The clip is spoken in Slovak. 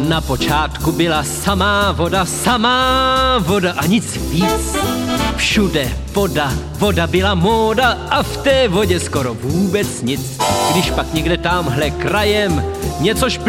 Na počátku byla samá voda a nic víc. Všude voda, voda byla móda a v té vodě skoro vůbec nic. Když pak někde támhle krajem něco